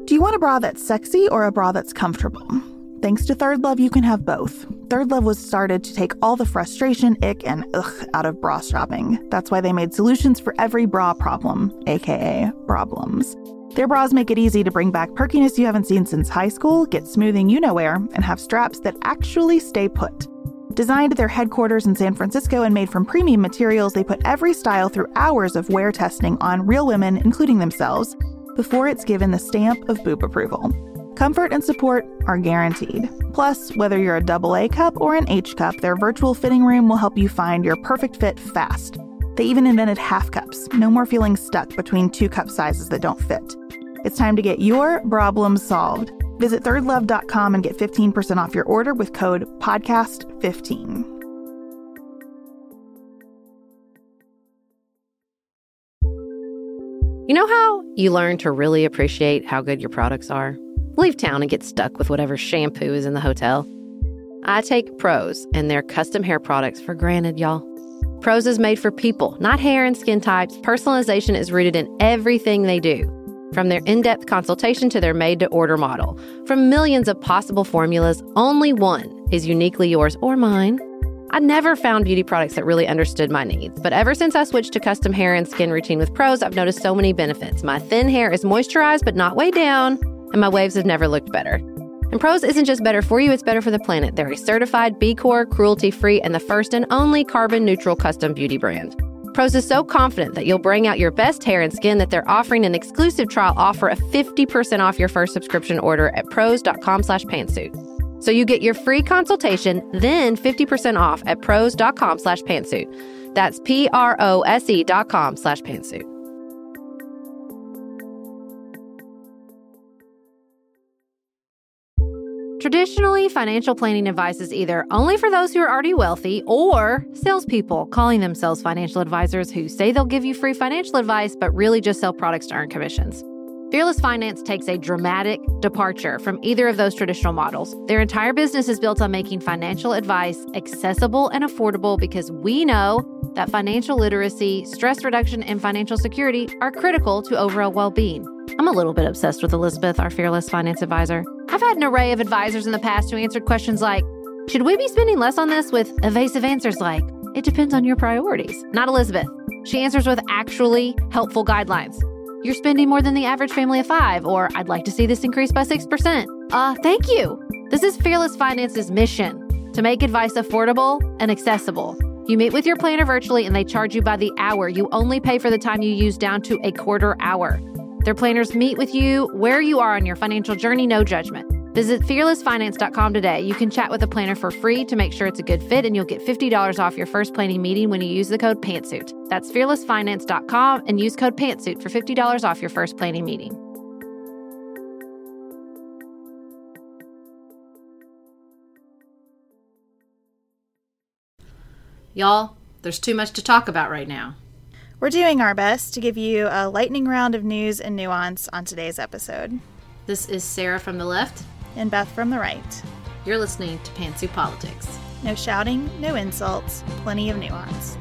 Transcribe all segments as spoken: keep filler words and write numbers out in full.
Do you want a bra that's sexy or a bra that's comfortable? Thanks to Third Love, you can have both. Third Love was started to take all the frustration, ick, and ugh out of bra shopping. That's why they made solutions for every bra problem, aka problems. Their bras make it easy to bring back perkiness you haven't seen since high school, get smoothing you-know-where, and have straps that actually stay put. Designed at their headquarters in San Francisco and made from premium materials, they put every style through hours of wear testing on real women, including themselves, before it's given the stamp of boob approval. Comfort and support are guaranteed. Plus, whether you're a double A cup or an H cup, their virtual fitting room will help you find your perfect fit fast. They even invented half cups. No more feeling stuck between two cup sizes that don't fit. It's time to get your problem solved. Visit third love dot com and get fifteen percent off your order with code podcast fifteen. You know how you learn to really appreciate how good your products are? Leave town and get stuck with whatever shampoo is in the hotel. I take Prose and their custom hair products for granted, y'all. Prose is made for people, not hair and skin types. Personalization is rooted in everything they do. From their in-depth consultation to their made-to-order model. From millions of possible formulas, only one is uniquely yours or mine. I never found beauty products that really understood my needs, but ever since I switched to custom hair and skin routine with Prose, I've noticed so many benefits. My thin hair is moisturized but not weighed down, and my waves have never looked better. And Prose isn't just better for you, it's better for the planet. They're a certified B Corp, cruelty-free, and the first and only carbon-neutral custom beauty brand. Prose is so confident that you'll bring out your best hair and skin that they're offering an exclusive trial offer of fifty percent off your first subscription order at prose dot com slash pantsuit. So you get your free consultation, then fifty percent off at prose dot com slash pantsuit. That's P R O S E dot com slash pantsuit. Traditionally, financial planning advice is either only for those who are already wealthy or salespeople calling themselves financial advisors who say they'll give you free financial advice but really just sell products to earn commissions. Fearless Finance takes a dramatic departure from either of those traditional models. Their entire business is built on making financial advice accessible and affordable because we know that financial literacy, stress reduction, and financial security are critical to overall well-being. I'm a little bit obsessed with Elizabeth, our Fearless Finance advisor. I've had an array of advisors in the past who answered questions like, should we be spending less on this, with evasive answers like, it depends on your priorities. Not Elizabeth. She answers with actually helpful guidelines. You're spending more than the average family of five, or I'd like to see this increase by six percent. Uh, thank you. This is Fearless Finance's mission, to make advice affordable and accessible. You meet with your planner virtually and they charge you by the hour. You only pay for the time you use down to a quarter hour. Their planners meet with you where you are on your financial journey, no judgment. Visit fearless finance dot com today. You can chat with a planner for free to make sure it's a good fit, and you'll get fifty dollars off your first planning meeting when you use the code PANTSUIT. That's fearless finance dot com and use code PANTSUIT for fifty dollars off your first planning meeting. Y'all, there's too much to talk about right now. We're doing our best to give you a lightning round of news and nuance on today's episode. This is Sarah from the left. And Beth from the right. You're listening to Pantsuit Politics. No shouting, no insults, plenty of nuance.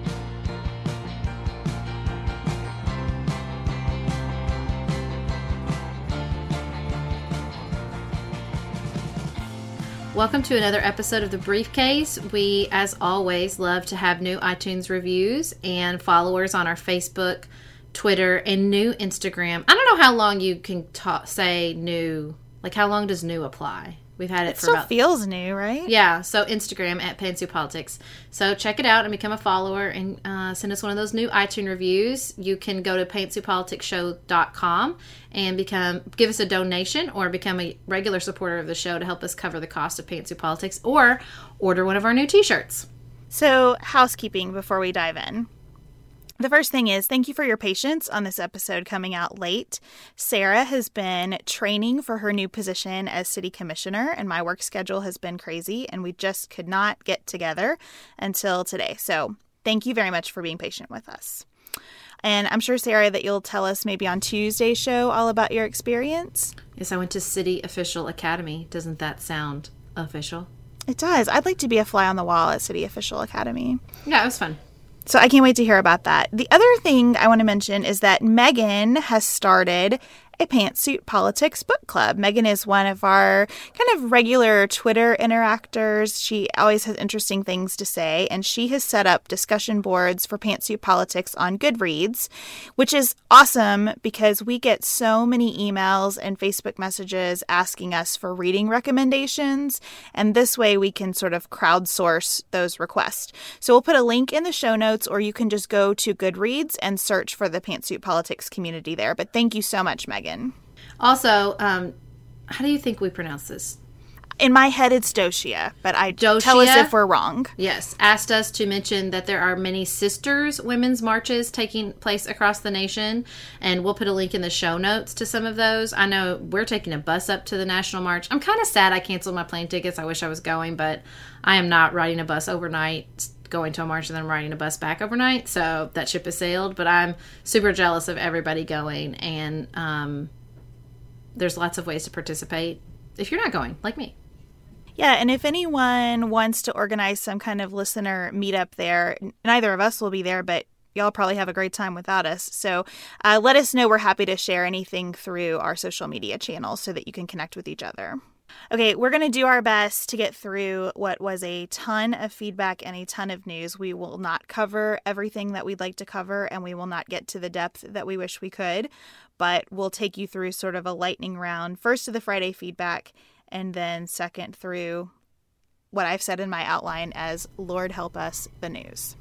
Welcome to another episode of The Briefcase. We, as always, love to have new iTunes reviews and followers on our Facebook, Twitter, and new Instagram. I don't know how long you can ta- say new. Like, how long does new apply? We've had it, it for still about... feels new, right? Yeah, so Instagram at Pantsuit Politics. So check it out and become a follower and uh, send us one of those new iTunes reviews. You can go to pantsuit politics show dot com and become give us a donation or become a regular supporter of the show to help us cover the cost of Pantsuit Politics, or order one of our new t-shirts. So, housekeeping before we dive in. The first thing is, thank you for your patience on this episode coming out late. Sarah has been training for her new position as city commissioner, and my work schedule has been crazy, and we just could not get together until today. So thank you very much for being patient with us. And I'm sure, Sarah, that you'll tell us maybe on Tuesday's show all about your experience. Yes, I went to City Official Academy. Doesn't that sound official? It does. I'd like to be a fly on the wall at City Official Academy. Yeah, it was fun. So I can't wait to hear about that. The other thing I want to mention is that Megan has started a Pantsuit Politics book club. Megan is one of our kind of regular Twitter interactors. She always has interesting things to say, and she has set up discussion boards for Pantsuit Politics on Goodreads, which is awesome because we get so many emails and Facebook messages asking us for reading recommendations, and this way we can sort of crowdsource those requests. So we'll put a link in the show notes, or you can just go to Goodreads and search for the Pantsuit Politics community there. But thank you so much, Megan. Also, um, how do you think we pronounce this? In my head, it's Doshia, but I Doshia, tell us if we're wrong. Yes, asked us to mention that there are many sisters women's marches taking place across the nation, and we'll put a link in the show notes to some of those. I know we're taking a bus up to the National March. I'm kind of sad I canceled my plane tickets. I wish I was going, but I am not riding a bus overnight, going to a march and then riding a bus back overnight, so that ship has sailed. But I'm super jealous of everybody going, and um, there's lots of ways to participate if you're not going, like me. Yeah, and if anyone wants to organize some kind of listener meetup there, neither of us will be there, but y'all probably have a great time without us. So uh, let us know. We're happy to share anything through our social media channels so that you can connect with each other. Okay, we're going to do our best to get through what was a ton of feedback and a ton of news. We will not cover everything that we'd like to cover, and we will not get to the depth that we wish we could, but we'll take you through sort of a lightning round, first to the Friday feedback, and then second through what I've said in my outline as Lord help us, the news.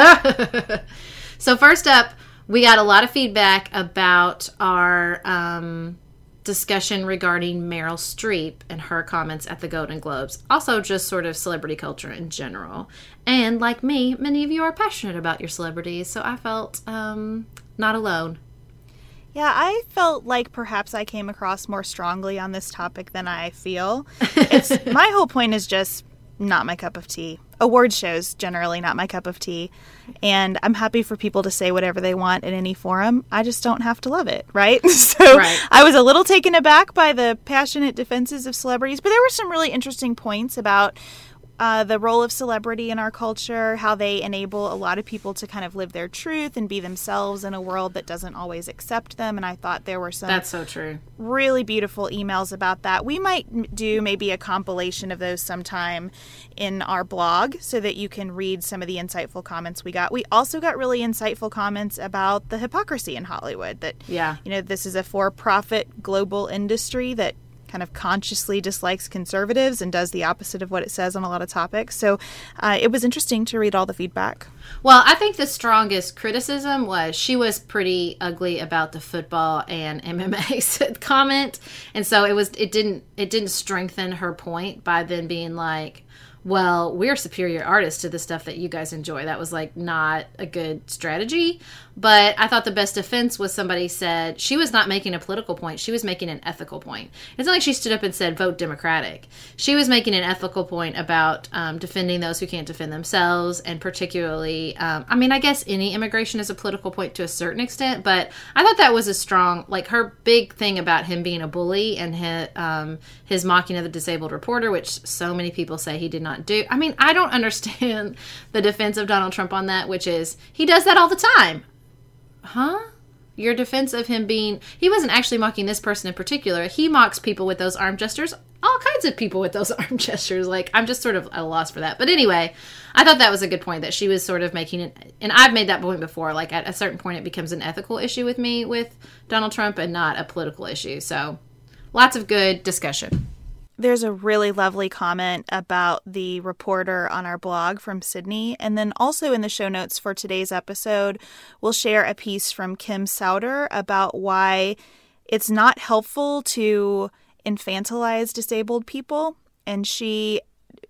So first up, we got a lot of feedback about our um, discussion regarding Meryl Streep and her comments at the Golden Globes. Also just sort of celebrity culture in general. And like me, many of you are passionate about your celebrities, so I felt um, not alone. Yeah, I felt like perhaps I came across more strongly on this topic than I feel. It's my whole point is just not my cup of tea. Award shows, generally not my cup of tea. And I'm happy for people to say whatever they want in any forum. I just don't have to love it, right? So right. I was a little taken aback by the passionate defenses of celebrities, but there were some really interesting points about Uh, the role of celebrity in our culture, how they enable a lot of people to kind of live their truth and be themselves in a world that doesn't always accept them. And I thought there were some That's so true. really beautiful emails about that. We might do maybe a compilation of those sometime in our blog so that you can read some of the insightful comments we got. We also got really insightful comments about the hypocrisy in Hollywood, that, yeah. you know, this is a for-profit global industry that kind of consciously dislikes conservatives and does the opposite of what it says on a lot of topics. So uh, it was interesting to read all the feedback. Well, I think the strongest criticism was she was pretty ugly about the football and M M A comment. And so it was it didn't it didn't strengthen her point by then being like, well, we're superior artists to the stuff that you guys enjoy. That was like not a good strategy. But I thought the best defense was somebody said she was not making a political point. She was making an ethical point. It's not like she stood up and said, vote Democratic. She was making an ethical point about um, defending those who can't defend themselves. And particularly, um, I mean, I guess any immigration is a political point to a certain extent. But I thought that was a strong, like her big thing about him being a bully and his, um, his mocking of the disabled reporter, which so many people say he did not do. I mean, I don't understand the defense of Donald Trump on that, which is he does that all the time. Huh? Your defense of him being, he wasn't actually mocking this person in particular. He mocks people with those arm gestures, all kinds of people with those arm gestures. Like, I'm just sort of at a loss for that. But anyway, I thought that was a good point, that she was sort of making it, and I've made that point before, like at a certain point it becomes an ethical issue with me with Donald Trump and not a political issue. So lots of good discussion. There's a really lovely comment about the reporter on our blog from Sydney. And then also in the show notes for today's episode, we'll share a piece from Kim Souter about why it's not helpful to infantilize disabled people. And she...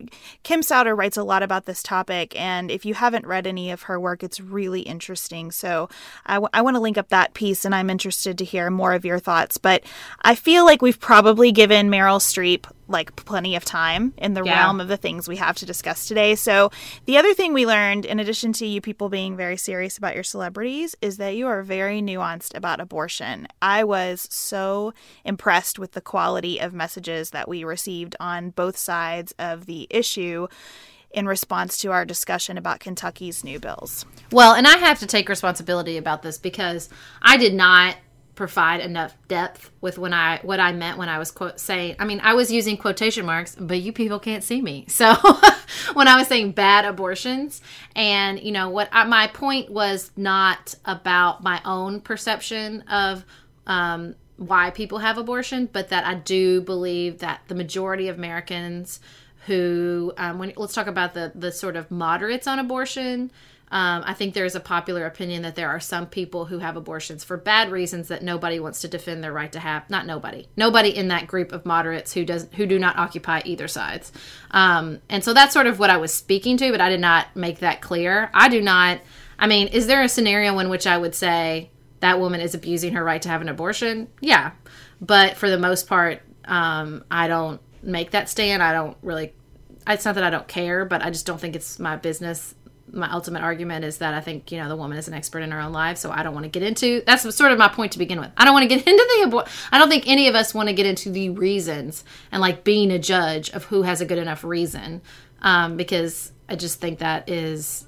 Kim Souter writes a lot about this topic, and if you haven't read any of her work, it's really interesting. So I, w- I want to link up that piece, and I'm interested to hear more of your thoughts. But I feel like we've probably given Meryl Streep like plenty of time in the yeah. realm of the things we have to discuss today. So the other thing we learned, in addition to you people being very serious about your celebrities, is that you are very nuanced about abortion. I was so impressed with the quality of messages that we received on both sides of the issue in response to our discussion about Kentucky's new bills. Well, and I have to take responsibility about this because I did not provide enough depth with when I what I meant when I was quote saying. I mean, I was using quotation marks, but you people can't see me. So when I was saying bad abortions, and you know what, I, my point was not about my own perception of um, why people have abortion, but that I do believe that the majority of Americans who, um, when let's talk about the the sort of moderates on abortion. Um, I think there's a popular opinion that there are some people who have abortions for bad reasons that nobody wants to defend their right to have. Not nobody. Nobody in that group of moderates who does who do not occupy either sides. Um, and so that's sort of what I was speaking to, but I did not make that clear. I do not. I mean, is there a scenario in which I would say that woman is abusing her right to have an abortion? Yeah. But for the most part, um, I don't make that stand. I don't really. It's not that I don't care, but I just don't think it's my business. My ultimate argument is that I think, you know, the woman is an expert in her own life, so I don't want to get into, that's sort of my point to begin with. I don't want to get into the, abor- I don't think any of us want to get into the reasons and like being a judge of who has a good enough reason, um, because I just think that is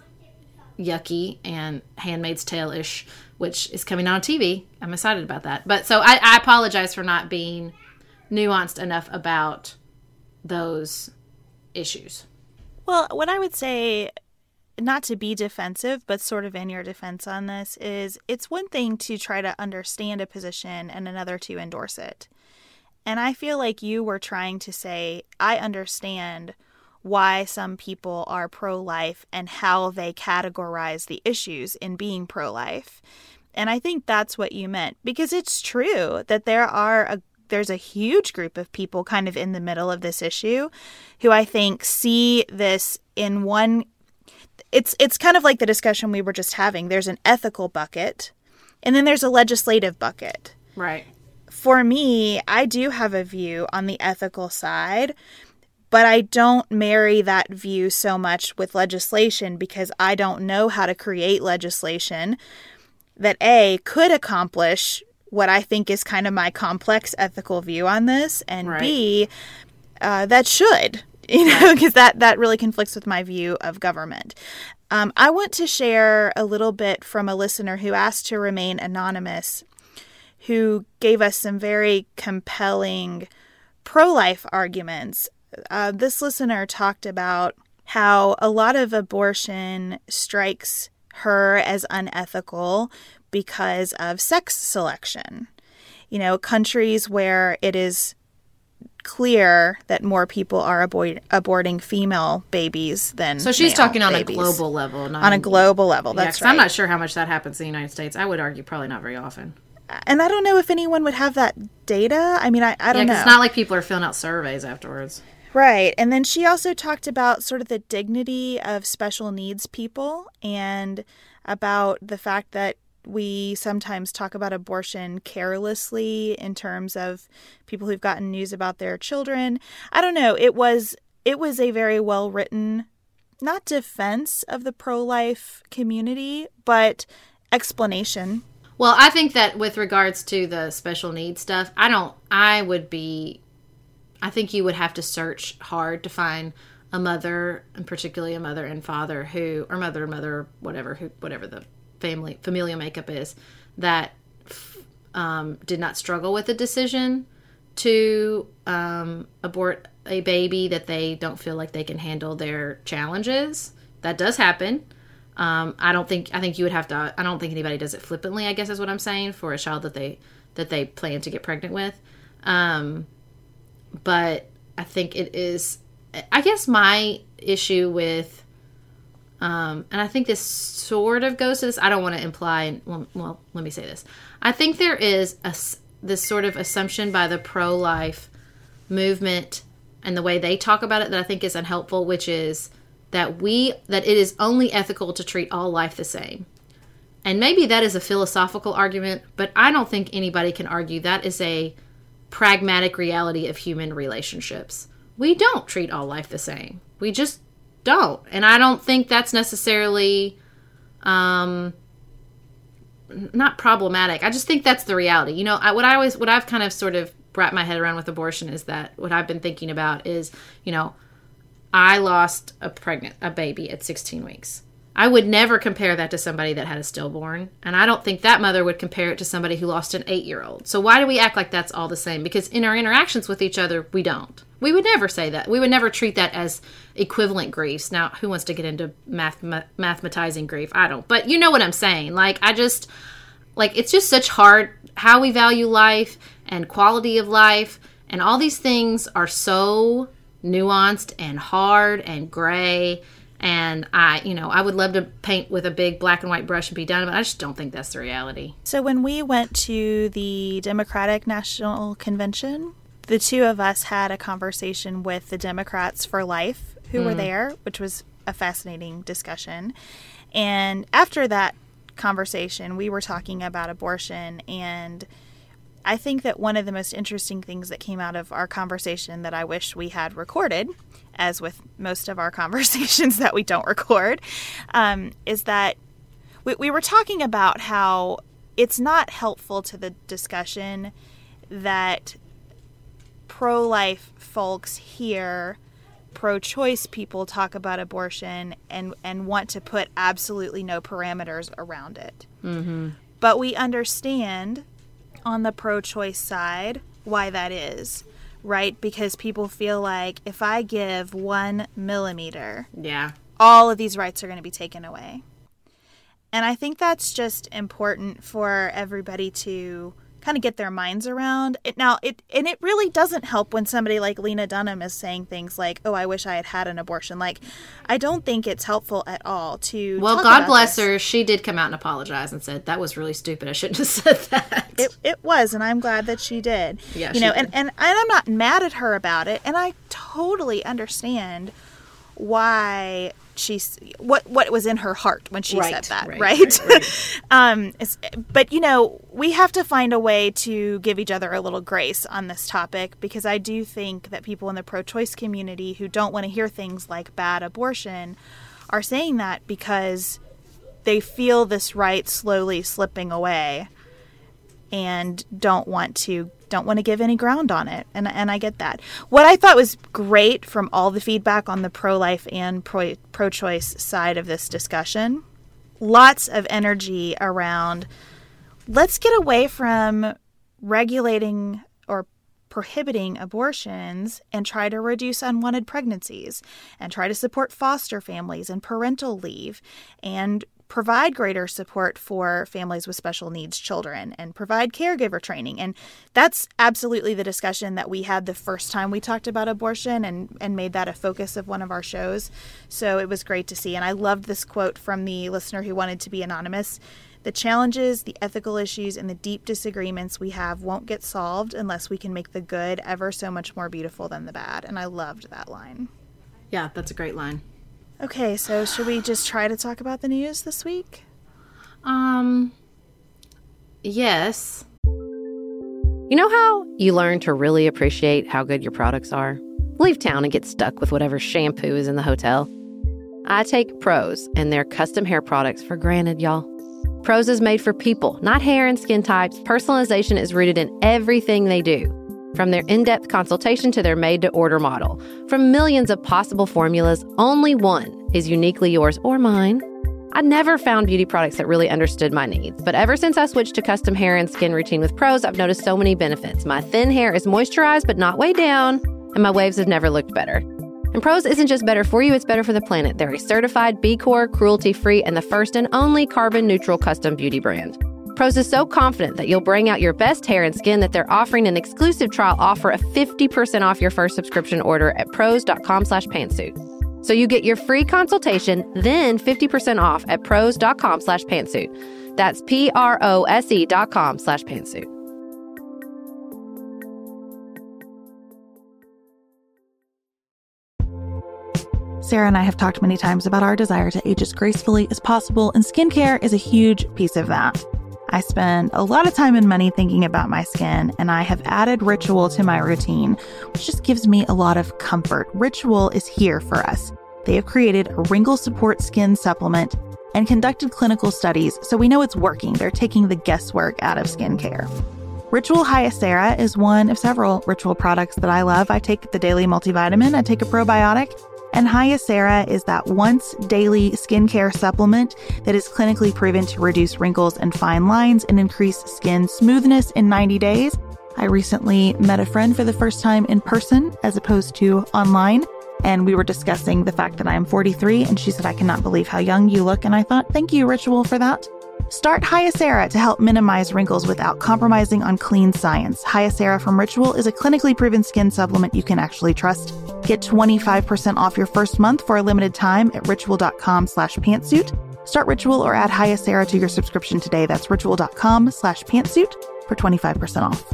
yucky and Handmaid's Tale-ish, which is coming on T V. I'm excited about that. But so I, I apologize for not being nuanced enough about those issues. Well, what I would say, not to be defensive, but sort of in your defense on this, is it's one thing to try to understand a position and another to endorse it. And I feel like you were trying to say, I understand why some people are pro-life and how they categorize the issues in being pro-life. And I think that's what you meant, because it's true that there are a there's a huge group of people kind of in the middle of this issue who I think see this in one. It's it's kind of like the discussion we were just having. There's an ethical bucket, and then there's a legislative bucket. Right. For me, I do have a view on the ethical side, but I don't marry that view so much with legislation because I don't know how to create legislation that, A, could accomplish what I think is kind of my complex ethical view on this, and right. B, uh, that should. You know, because that, that really conflicts with my view of government. Um, I want to share a little bit from a listener who asked to remain anonymous, who gave us some very compelling pro-life arguments. Uh, this listener talked about how a lot of abortion strikes her as unethical because of sex selection. You know, countries where it is clear that more people are abort- aborting female babies than so she's male talking on babies. a global level, not on a global level. That's yeah, right. I'm not sure how much that happens in the United States. I would argue probably not very often. And I don't know if anyone would have that data. I mean, I, I don't yeah, know. It's not like people are filling out surveys afterwards. Right. And then she also talked about sort of the dignity of special needs people and about the fact that we sometimes talk about abortion carelessly in terms of people who've gotten news about their children. I don't know. It was it was a very well written, not defense of the pro-life community, but explanation. Well, I think that with regards to the special needs stuff, I don't, I would be, I think you would have to search hard to find a mother, and particularly a mother and father who, or mother and mother, whatever, who, whatever the family familial makeup is, that um, did not struggle with the decision to um, abort a baby that they don't feel like they can handle their challenges. That does happen. Um, I don't think I think you would have to. I don't think anybody does it flippantly, I guess is what I'm saying, for a child that they that they plan to get pregnant with. Um, but I think it is. I guess my issue with. Um, and I think this sort of goes to this. I don't want to imply, well, well, let me say this. I think there is a, this sort of assumption by the pro-life movement and the way they talk about it that I think is unhelpful, which is that we, that it is only ethical to treat all life the same. And maybe that is a philosophical argument, but I don't think anybody can argue that is a pragmatic reality of human relationships. We don't treat all life the same. We just don't. And I don't think that's necessarily um, not problematic. I just think that's the reality. You know, I, what I always, what I've kind of sort of wrapped my head around with abortion is that what I've been thinking about is, you know, I lost a pregnant, a baby at sixteen weeks. I would never compare that to somebody that had a stillborn. And I don't think that mother would compare it to somebody who lost an eight-year-old. So why do we act like that's all the same? Because in our interactions with each other, we don't. We would never say that. We would never treat that as equivalent griefs. Now, who wants to get into math, ma- mathematizing grief? I don't. But you know what I'm saying. Like, I just, like, it's just such hard, how we value life and quality of life. And all these things are so nuanced and hard and gray. And I, you know, I would love to paint with a big black and white brush and be done, but I just don't think that's the reality. So when we went to the Democratic National Convention, the two of us had a conversation with the Democrats for Life who mm. were there, which was a fascinating discussion. And after that conversation, we were talking about abortion. And I think that one of the most interesting things that came out of our conversation that I wish we had recorded, as with most of our conversations that we don't record, um, is that we, we were talking about how it's not helpful to the discussion that pro-life folks hear pro-choice people talk about abortion and, and want to put absolutely no parameters around it. Mm-hmm. But we understand on the pro-choice side why that is. Right? Because people feel like if I give one millimeter, yeah, all of these rights are going to be taken away. And I think that's just important for everybody to kind of get their minds around it. Now, it and it really doesn't help when somebody like Lena Dunham is saying things like, oh, I wish I had had an abortion. Like, I don't think it's helpful at all to Well, talk God about bless this. her. She did come out and apologize and said, that was really stupid. I shouldn't have said that. It it was, and I'm glad that she did. Yeah, you she know, did. and, and, and I'm not mad at her about it, and I totally understand why she's what what was in her heart when she right, said that, right? right? right, right. um, it's, but you know, we have to find a way to give each other a little grace on this topic, because I do think that people in the pro-choice community who don't want to hear things like bad abortion are saying that because they feel this right slowly slipping away and don't want to don't want to give any ground on it. And and I get that. What I thought was great from all the feedback on the pro-life and pro, pro-choice side of this discussion, lots of energy around let's get away from regulating or prohibiting abortions and try to reduce unwanted pregnancies and try to support foster families and parental leave and provide greater support for families with special needs children and provide caregiver training. And that's absolutely the discussion that we had the first time we talked about abortion and, and made that a focus of one of our shows. So it was great to see. And I loved this quote from the listener who wanted to be anonymous. The challenges, the ethical issues, and the deep disagreements we have won't get solved unless we can make the good ever so much more beautiful than the bad. And I loved that line. Yeah, that's a great line. Okay, so should we just try to talk about the news this week? Um, yes. You know how you learn to really appreciate how good your products are? Leave town and get stuck with whatever shampoo is in the hotel. I take Prose and their custom hair products for granted, y'all. Prose is made for people, not hair and skin types. Personalization is rooted in everything they do. From their in-depth consultation to their made-to-order model. From millions of possible formulas, only one is uniquely yours or mine. I never found beauty products that really understood my needs, but ever since I switched to custom hair and skin routine with Prose, I've noticed so many benefits. My thin hair is moisturized but not weighed down, and my waves have never looked better. And Prose isn't just better for you, it's better for the planet. They're a certified B Corp, cruelty-free, and the first and only carbon-neutral custom beauty brand. Prose is so confident that you'll bring out your best hair and skin that they're offering an exclusive trial offer of fifty percent off your first subscription order at prose.com slash pantsuit. So you get your free consultation, then fifty percent off at prose.com slash pantsuit. That's P-R-O-S-E dot com slash pantsuit. Sarah and I have talked many times about our desire to age as gracefully as possible, and skincare is a huge piece of that. I spend a lot of time and money thinking about my skin, and I have added Ritual to my routine, which just gives me a lot of comfort. Ritual is here for us. They have created a wrinkle support skin supplement and conducted clinical studies, so we know it's working. They're taking the guesswork out of skincare. Ritual Hyacera is one of several Ritual products that I love. I take the daily multivitamin, I take a probiotic, And Hyacera is that once daily skincare supplement that is clinically proven to reduce wrinkles and fine lines and increase skin smoothness in ninety days. I recently met a friend for the first time in person as opposed to online, and we were discussing the fact that I am forty-three, and she said, I cannot believe how young you look. And I thought, thank you, Ritual, for that. Start Hyacera to help minimize wrinkles without compromising on clean science. Hyacera from Ritual is a clinically proven skin supplement you can actually trust. Get twenty-five percent off your first month for a limited time at ritual.com slash pantsuit. Start Ritual or add Hyacera to your subscription today. That's ritual.com slash pantsuit for twenty-five percent off.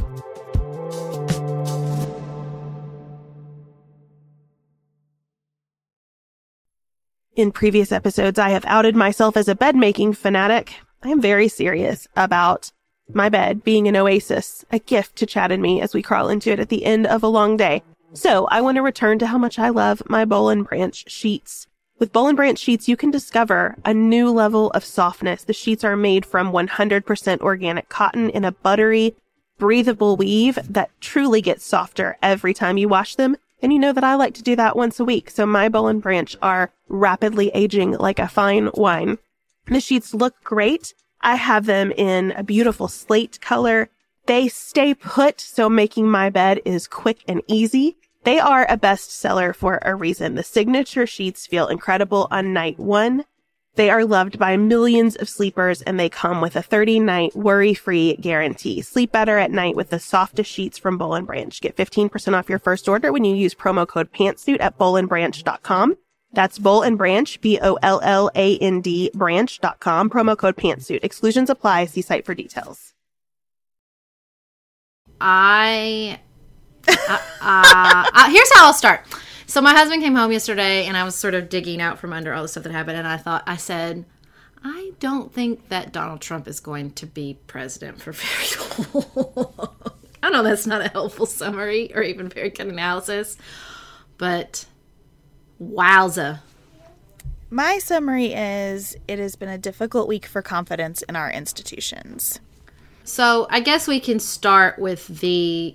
In previous episodes, I have outed myself as a bed-making fanatic. I am very serious about my bed being an oasis, a gift to Chad and me as we crawl into it at the end of a long day. So I want to return to how much I love my Boll and Branch sheets. With Boll and Branch sheets, you can discover a new level of softness. The sheets are made from one hundred percent organic cotton in a buttery, breathable weave that truly gets softer every time you wash them. And you know that I like to do that once a week. So my Boll and Branch are rapidly aging like a fine wine. The sheets look great. I have them in a beautiful slate color. They stay put, so making my bed is quick and easy. They are a bestseller for a reason. The signature sheets feel incredible on night one. They are loved by millions of sleepers, and they come with a thirty-night worry-free guarantee. Sleep better at night with the softest sheets from Boll and Branch. Get fifteen percent off your first order when you use promo code PANTSUIT at boll and branch dot com. That's Boll and Branch, B O L L A N D, branch dot com, promo code PANTSUIT. Exclusions apply. See site for details. I, uh, uh, uh, here's how I'll start. So my husband came home yesterday, and I was sort of digging out from under all the stuff that happened, and I thought, I said, I don't think that Donald Trump is going to be president for very long. I know that's not a helpful summary or even very good analysis, but wowza. My summary is it has been a difficult week for confidence in our institutions. So I guess we can start with the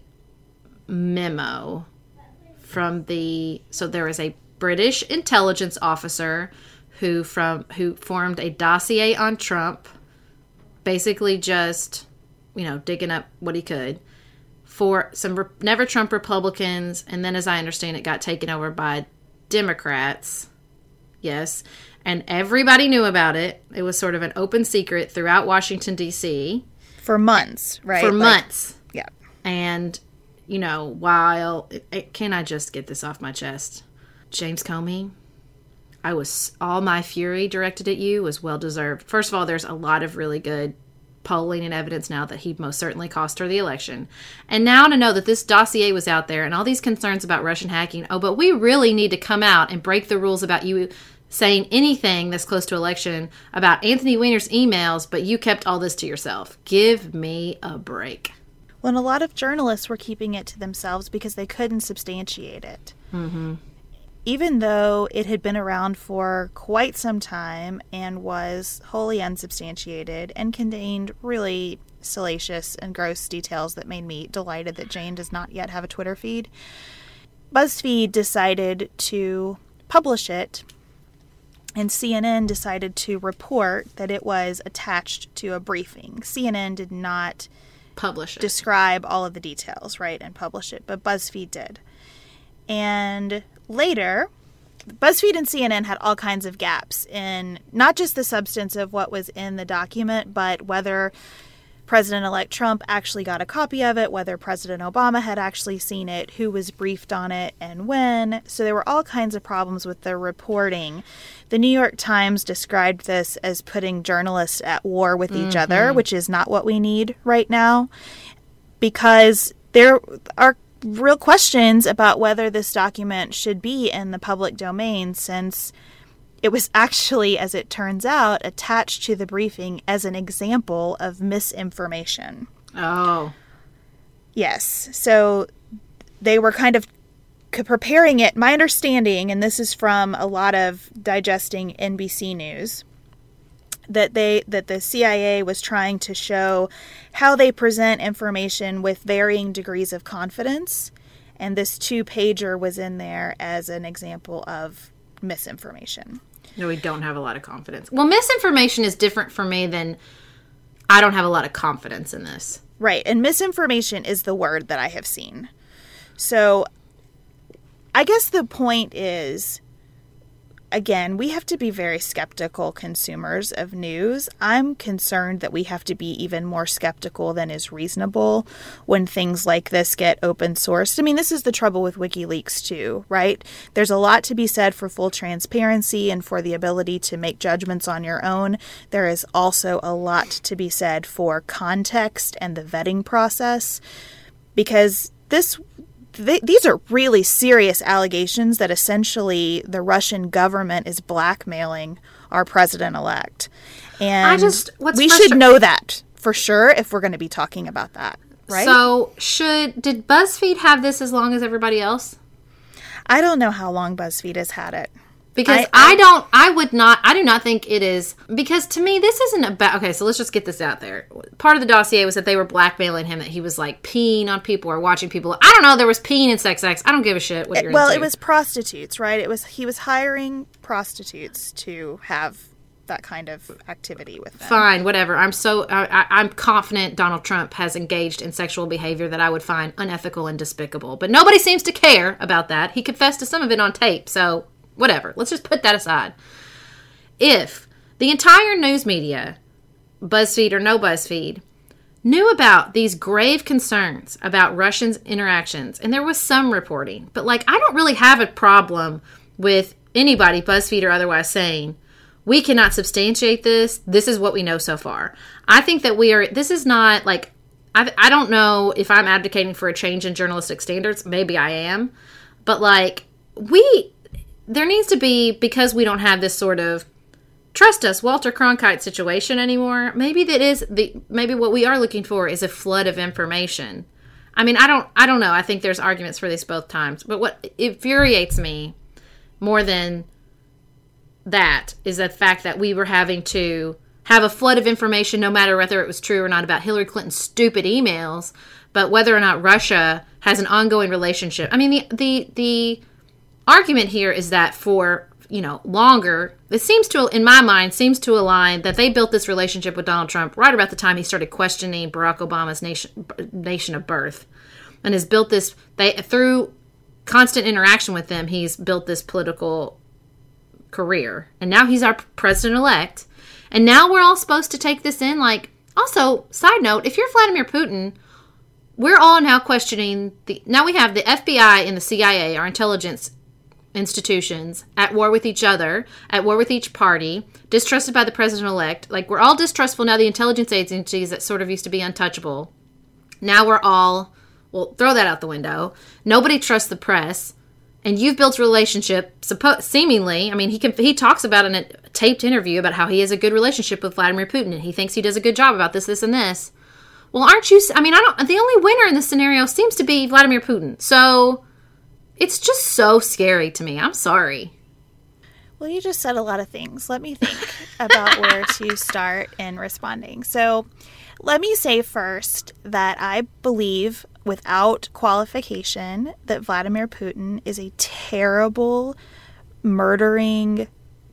memo from the, so there is a British intelligence officer who from who formed a dossier on Trump, basically just, you know, digging up what he could for some re- Never Trump Republicans, and then as I understand it got taken over by Democrats. Yes. And everybody knew about it. It was sort of an open secret throughout Washington, D C For months, right? For like, months. Yeah. And, you know, while, it, it, can I just get this off my chest? James Comey, I was, all my fury directed at you was well deserved. First of all, there's a lot of really good polling and evidence now that he most certainly cost her the election. And now to know that this dossier was out there and all these concerns about Russian hacking, oh, but we really need to come out and break the rules about you saying anything that's close to election about Anthony Weiner's emails, but you kept all this to yourself. Give me a break. Well, and a lot of journalists were keeping it to themselves because they couldn't substantiate it. Mm-hmm. Even though it had been around for quite some time and was wholly unsubstantiated and contained really salacious and gross details that made me delighted that Jane does not yet have a Twitter feed, BuzzFeed decided to publish it, and C N N decided to report that it was attached to a briefing. C N N did not publish it, describe all of the details, right, and publish it, but BuzzFeed did. And later, BuzzFeed and C N N had all kinds of gaps in not just the substance of what was in the document, but whether President-elect Trump actually got a copy of it, whether President Obama had actually seen it, who was briefed on it, and when. So there were all kinds of problems with the reporting. The New York Times described this as putting journalists at war with mm-hmm. each other, which is not what we need right now, because there are real questions about whether this document should be in the public domain, since it was actually, as it turns out, attached to the briefing as an example of misinformation. Oh. Yes. So they were kind of preparing it, my understanding, and this is from a lot of digesting N B C News, that they that the C I A was trying to show how they present information with varying degrees of confidence. And this two-pager was in there as an example of misinformation. No, we don't have a lot of confidence. Well, misinformation is different for me than I don't have a lot of confidence in this. Right. And misinformation is the word that I have seen. So I guess the point is, again, we have to be very skeptical consumers of news. I'm concerned that we have to be even more skeptical than is reasonable when things like this get open sourced. I mean, this is the trouble with WikiLeaks too, right? There's a lot to be said for full transparency and for the ability to make judgments on your own. There is also a lot to be said for context and the vetting process, because this They, these are really serious allegations that essentially the Russian government is blackmailing our president-elect. And I just, what's we frustra- should know that for sure if we're going to be talking about that, right? So, should did BuzzFeed have this as long as everybody else? I don't know how long BuzzFeed has had it. Because I, I, I don't, I would not, I do not think it is, because to me, this isn't about, okay, so let's just get this out there. Part of the dossier was that they were blackmailing him, that he was like peeing on people or watching people. I don't know, there was peeing in sex acts. I don't give a shit what you're Well, into. it was prostitutes, right? It was, he was hiring prostitutes to have that kind of activity with them. Fine, whatever. I'm so, I, I, I'm confident Donald Trump has engaged in sexual behavior that I would find unethical and despicable. But nobody seems to care about that. He confessed to some of it on tape, so whatever. Let's just put that aside. If the entire news media, BuzzFeed or no BuzzFeed, knew about these grave concerns about Russians' interactions, and there was some reporting, but like, I don't really have a problem with anybody, BuzzFeed or otherwise, saying, we cannot substantiate this. This is what we know so far. I think that we are, this is not like, I, I don't know if I'm advocating for a change in journalistic standards. Maybe I am. But like, we, there needs to be, because we don't have this sort of trust us, Walter Cronkite situation anymore. Maybe that is the, maybe what we are looking for is a flood of information. I mean, I don't, I don't know. I think there's arguments for this both times, but what infuriates me more than that is the fact that we were having to have a flood of information, no matter whether it was true or not, about Hillary Clinton's stupid emails, but whether or not Russia has an ongoing relationship. I mean, the, the, the, argument here is that for, you know, longer, it seems to, in my mind, seems to align that they built this relationship with Donald Trump right about the time he started questioning Barack Obama's nation, nation of birth, and has built this, they, through constant interaction with them, he's built this political career. And now he's our president-elect. And now we're all supposed to take this in. Like, also, side note, if you're Vladimir Putin, we're all now questioning the, now we have the F B I and the C I A, our intelligence institutions, at war with each other, at war with each party, distrusted by the president-elect. Like, we're all distrustful now. The intelligence agencies that sort of used to be untouchable, now we're all, well, throw that out the window. Nobody trusts the press, and you've built a relationship, suppo- seemingly, I mean, he can, he talks about in a taped interview about how he has a good relationship with Vladimir Putin, and he thinks he does a good job about this, this, and this. Well, aren't you, I mean, I don't, the only winner in this scenario seems to be Vladimir Putin, so it's just so scary to me. I'm sorry. Well, you just said a lot of things. Let me think about where to start in responding. So let me say first that I believe without qualification that Vladimir Putin is a terrible, murdering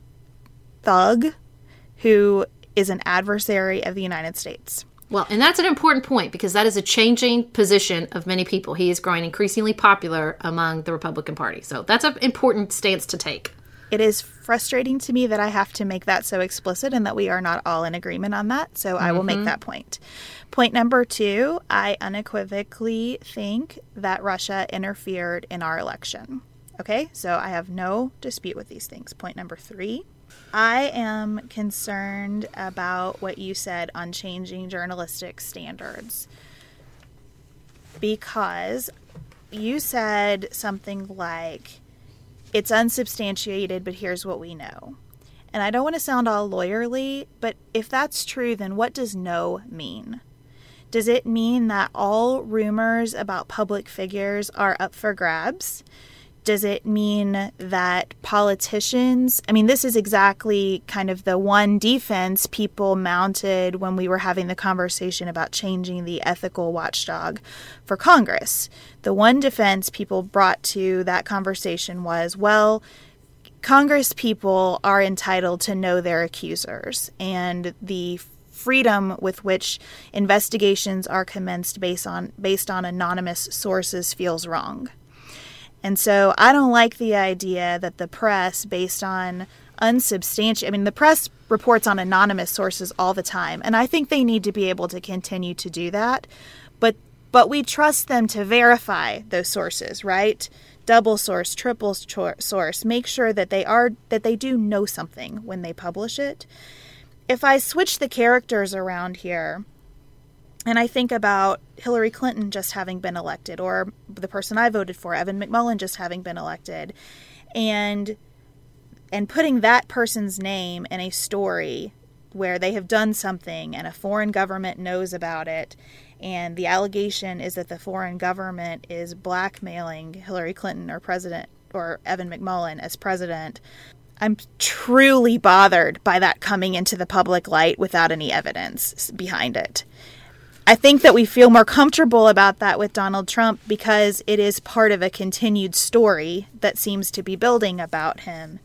thug who is an adversary of the United States. Well, and that's an important point, because that is a changing position of many people. He is growing increasingly popular among the Republican Party. So that's an important stance to take. It is frustrating to me that I have to make that so explicit and that we are not all in agreement on that. So mm-hmm. I will make that point. Point number two, I unequivocally think that Russia interfered in our election. Okay, so I have no dispute with these things. Point number three. I am concerned about what you said on changing journalistic standards, because you said something like, it's unsubstantiated, but here's what we know. And I don't want to sound all lawyerly, but if that's true, then what does know mean? Does it mean that all rumors about public figures are up for grabs? Does it mean that politicians, I mean, this is exactly kind of the one defense people mounted when we were having the conversation about changing the ethical watchdog for Congress. The one defense people brought to that conversation was, well, Congress people are entitled to know their accusers, and the freedom with which investigations are commenced based on based on anonymous sources feels wrong. And so I don't like the idea that the press, based on unsubstantiated, I mean, the press reports on anonymous sources all the time, and I think they need to be able to continue to do that. But but we trust them to verify those sources, right? Double source, triple source, make sure that they are that they do know something when they publish it. If I switch the characters around here, and I think about Hillary Clinton just having been elected, or the person I voted for, Evan McMullin, just having been elected, and and putting that person's name in a story where they have done something and a foreign government knows about it, and the allegation is that the foreign government is blackmailing Hillary Clinton or President or Evan McMullin as president, I'm truly bothered by that coming into the public light without any evidence behind it. I think that we feel more comfortable about that with Donald Trump because it is part of a continued story that seems to be building about him.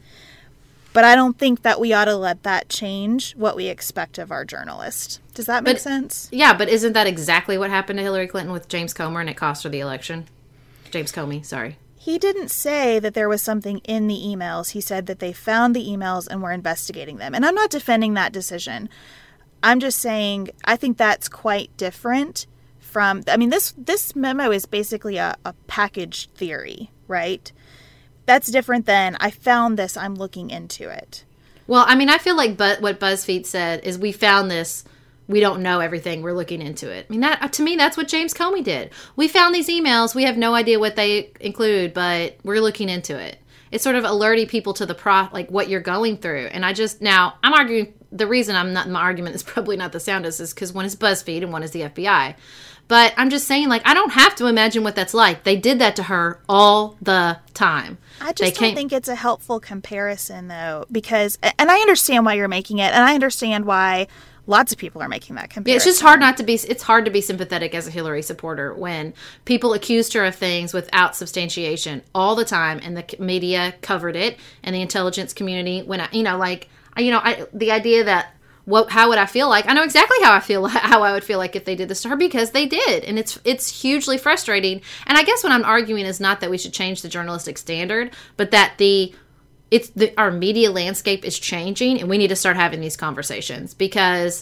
But I don't think that we ought to let that change what we expect of our journalist. Does that make but, sense? Yeah, but isn't that exactly what happened to Hillary Clinton with James Comer and it cost her the election? James Comey, sorry. He didn't say that there was something in the emails. He said that they found the emails and were investigating them. And I'm not defending that decision. I'm just saying I think that's quite different from, I mean, this this memo is basically a, a package theory, right? That's different than I found this, I'm looking into it. Well, I mean, I feel like but what BuzzFeed said is we found this, we don't know everything, we're looking into it. I mean, that to me, that's what James Comey did. We found these emails, we have no idea what they include, but we're looking into it. It's sort of alerting people to the pro, like what you're going through. And I just, now, I'm arguing, the reason I'm not, my argument is probably not the soundest is because one is BuzzFeed and one is the F B I. But I'm just saying, like, I don't have to imagine what that's like. They did that to her all the time. I just don't think it's a helpful comparison, though, because, and I understand why you're making it, and I understand why lots of people are making that comparison. Yeah, it's just hard not to be, it's hard to be sympathetic as a Hillary supporter when people accused her of things without substantiation all the time, and the media covered it, and the intelligence community, when I, you know, like, you know, I, the idea that, what, how would I feel like? I know exactly how I feel, how I would feel like if they did this to her, because they did. And it's it's hugely frustrating. And I guess what I'm arguing is not that we should change the journalistic standard, but that the it's the, our media landscape is changing, and we need to start having these conversations. Because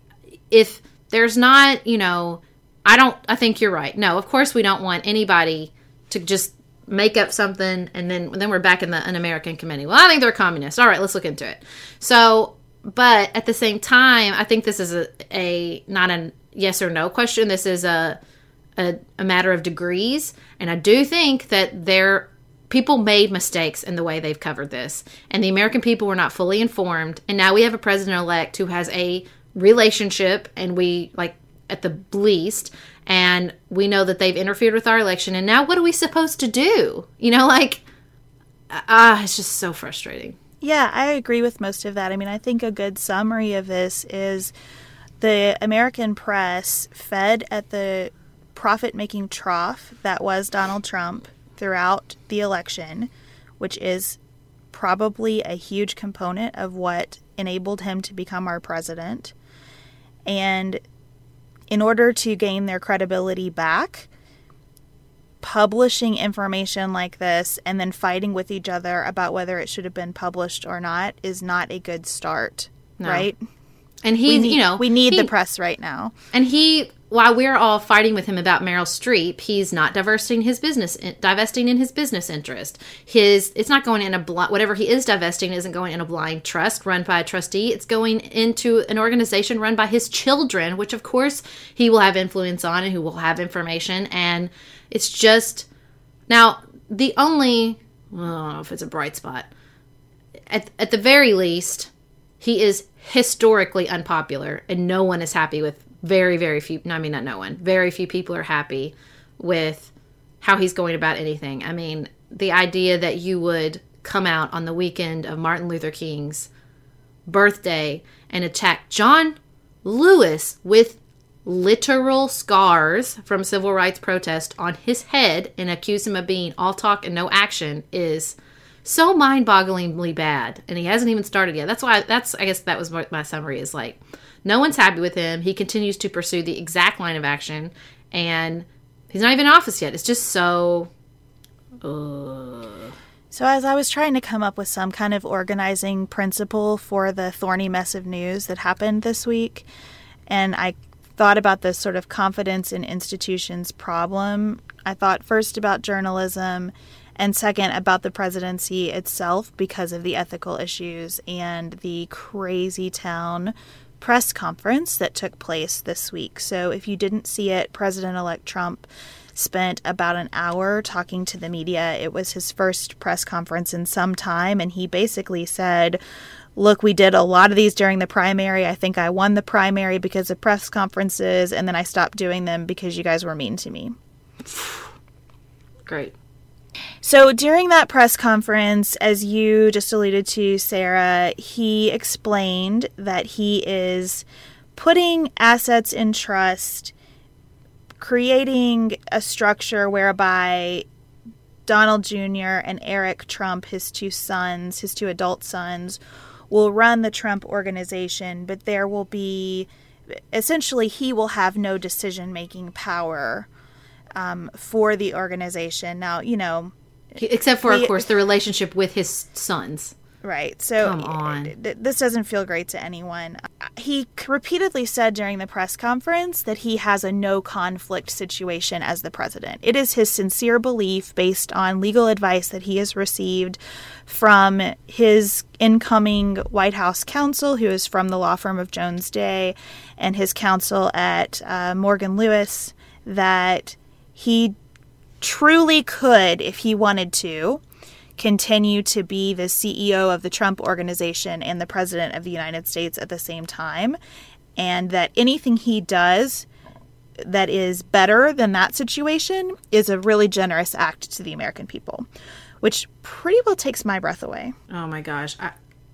if there's not, you know, I don't, I think you're right. No, of course we don't want anybody to just make up something and then then we're back in the an American committee. Well, I think they're communists. All right, let's look into it. So, but at the same time, I think this is a, a not a yes or no question. This is a, a a matter of degrees, and I do think that there people made mistakes in the way they've covered this, and the American people were not fully informed. And now we have a president-elect who has a relationship, and we like at the least, and we know that they've interfered with our election. And now, what are we supposed to do? You know, like ah, uh, it's just so frustrating. Yeah, I agree with most of that. I mean, I think a good summary of this is the American press fed at the profit-making trough that was Donald Trump throughout the election, which is probably a huge component of what enabled him to become our president. And in order to gain their credibility back, publishing information like this and then fighting with each other about whether it should have been published or not is not a good start, no. Right? And he, we need, you know, we need he, the press right now. And he, while we're all fighting with him about Meryl Streep, he's not divesting his business, divesting in his business interest. His, it's not going in a blind, whatever he is divesting isn't going in a blind trust run by a trustee. It's going into an organization run by his children, which of course he will have influence on and who will have information. And it's just, now the only, well, I don't know if it's a bright spot. At, at the very least, he is historically unpopular, and no one is happy with very, very few, I mean, not no one, very few people are happy with how he's going about anything. I mean, the idea that you would come out on the weekend of Martin Luther King's birthday and attack John Lewis with literal scars from civil rights protest on his head and accuse him of being all talk and no action is so mind-bogglingly bad, and he hasn't even started yet. That's why, that's, I guess that was what my summary is like. No one's happy with him. He continues to pursue the exact line of action, and he's not even in office yet. It's just so... Uh... So as I was trying to come up with some kind of organizing principle for the thorny mess of news that happened this week, and I thought about this sort of confidence in institutions problem, I thought first about journalism, and second about the presidency itself because of the ethical issues and the crazy town press conference that took place this week. So if you didn't see it, President-elect Trump spent about an hour talking to the media. It was his first press conference in some time, and he basically said, look, we did a lot of these during the primary. I think I won the primary because of press conferences, and then I stopped doing them because you guys were mean to me. Great. So during that press conference, as you just alluded to, Sarah, he explained that he is putting assets in trust, creating a structure whereby Donald Junior and Eric Trump, his two sons, his two adult sons, will run the Trump organization, but there will be, essentially, he will have no decision-making power um, for the organization. Now, you know... Except for, we, of course, the relationship with his sons. Right. So Come on. Th- this doesn't feel great to anyone. He repeatedly said during the press conference that he has a no conflict situation as the president. It is his sincere belief, based on legal advice that he has received from his incoming White House counsel, who is from the law firm of Jones Day, and his counsel at uh, Morgan Lewis, that he truly could, if he wanted to, continue to be the C E O of the Trump organization and the president of the United States at the same time, and that anything he does that is better than that situation is a really generous act to the American people, which pretty well takes my breath away. Oh my gosh. I...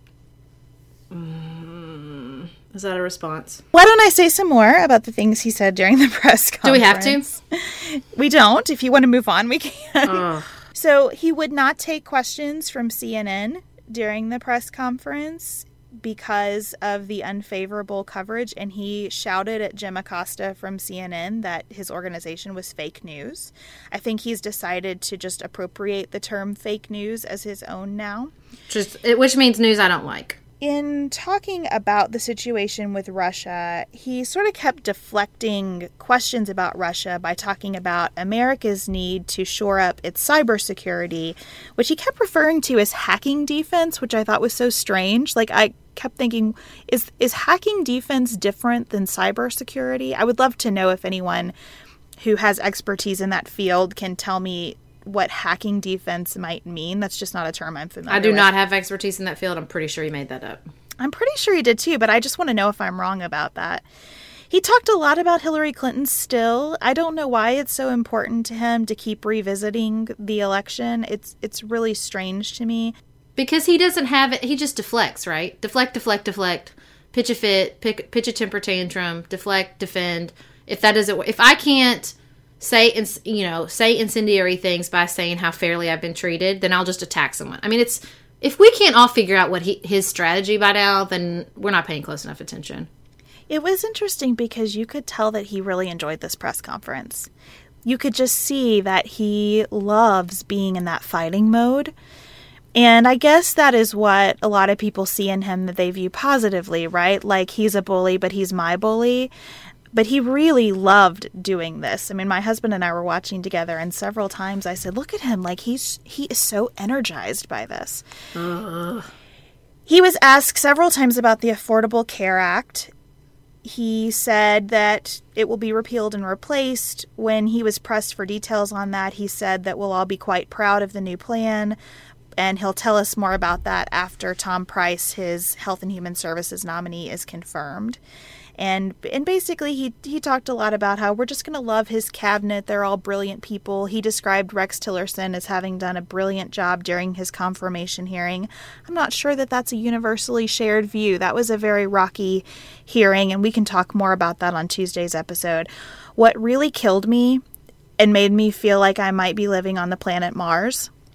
Mm, is that a response? Why don't I say some more about the things he said during the press conference? Do we have to? We don't. If you want to move on, we can. Oh. So he would not take questions from C N N during the press conference because of the unfavorable coverage, and he shouted at Jim Acosta from C N N that his organization was fake news. I think he's decided to just appropriate the term fake news as his own now. Just, which means news I don't like. In talking about the situation with Russia, he sort of kept deflecting questions about Russia by talking about America's need to shore up its cybersecurity, which he kept referring to as hacking defense, which I thought was so strange. Like, I kept thinking, is is hacking defense different than cybersecurity? I would love to know if anyone who has expertise in that field can tell me what hacking defense might mean. That's just not a term I'm familiar with. I do with. not have expertise in that field. I'm pretty sure he made that up. I'm pretty sure he did too, but I just want to know if I'm wrong about that. He talked a lot about Hillary Clinton still. I don't know why it's so important to him to keep revisiting the election. It's it's really strange to me. Because he doesn't have it. He just deflects, right? Deflect, deflect, deflect. Pitch a fit, pick, pitch a temper tantrum, deflect, defend. If that doesn't work, if I can't say, you know, say incendiary things by saying how fairly I've been treated, then I'll just attack someone. I mean, it's, if we can't all figure out what he, his strategy by now, then we're not paying close enough attention. It was interesting because you could tell that he really enjoyed this press conference. You could just see that he loves being in that fighting mode. And I guess that is what a lot of people see in him that they view positively, right? Like, he's a bully, but he's my bully. But he really loved doing this. I mean, my husband and I were watching together, and several times I said, look at him. Like, he's he is so energized by this. Uh. He was asked several times about the Affordable Care Act. He said that it will be repealed and replaced. When he was pressed for details on that, he said that we'll all be quite proud of the new plan. And he'll tell us more about that after Tom Price, his Health and Human Services nominee, is confirmed. And and basically, he he talked a lot about how we're just going to love his cabinet. They're all brilliant people. He described Rex Tillerson as having done a brilliant job during his confirmation hearing. I'm not sure that that's a universally shared view. That was a very rocky hearing, and we can talk more about that on Tuesday's episode. What really killed me and made me feel like I might be living on the planet Mars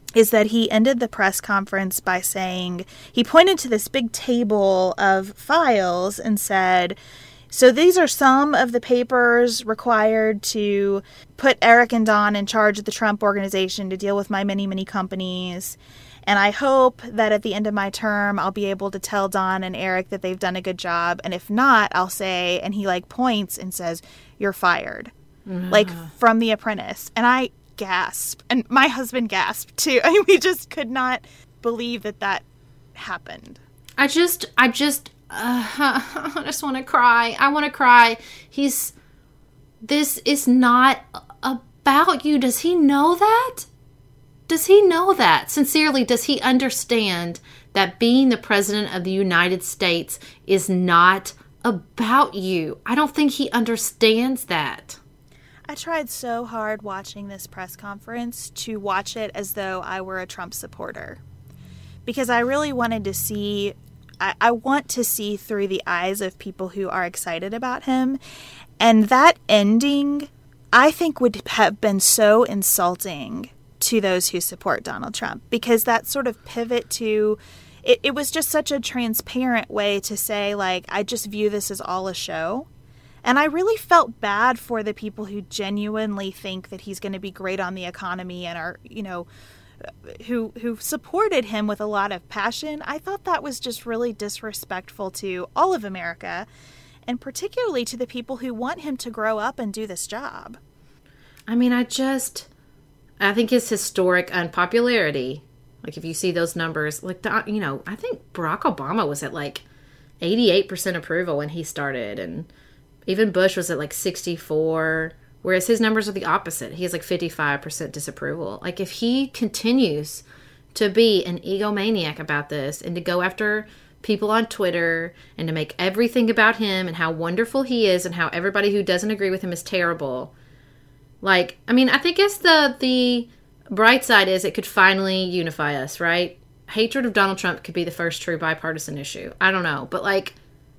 is that he ended the press conference by saying, he pointed to this big table of files and said, so these are some of the papers required to put Eric and Don in charge of the Trump Organization to deal with my many, many companies. And I hope that at the end of my term, I'll be able to tell Don and Eric that they've done a good job. And if not, I'll say, and he like points and says, you're fired. Mm-hmm. Like from The Apprentice. And I gasp, and my husband gasped too. I mean, we just could not believe that that happened. I just, I just, uh, I just want to cry. I want to cry. He's, this is not about you. Does he know that? Does he know that? Sincerely, does he understand that being the president of the United States is not about you? I don't think he understands that. I tried so hard watching this press conference to watch it as though I were a Trump supporter. Because I really wanted to see, I, I want to see through the eyes of people who are excited about him. And that ending, I think, would have been so insulting to those who support Donald Trump. Because that sort of pivot to, it, it was just such a transparent way to say, like, I just view this as all a show. And I really felt bad for the people who genuinely think that he's going to be great on the economy and are, you know, who who supported him with a lot of passion. I thought that was just really disrespectful to all of America, and particularly to the people who want him to grow up and do this job. I mean, I just, I think his historic unpopularity, like if you see those numbers, like, the, you know, I think Barack Obama was at like eighty-eight percent approval when he started, and even Bush was at like sixty-four, whereas his numbers are the opposite. He has like fifty-five percent disapproval. Like if he continues to be an egomaniac about this and to go after people on Twitter and to make everything about him and how wonderful he is and how everybody who doesn't agree with him is terrible. Like, I mean, I think it's the, the bright side is it could finally unify us, right? Hatred of Donald Trump could be the first true bipartisan issue. I don't know, but like,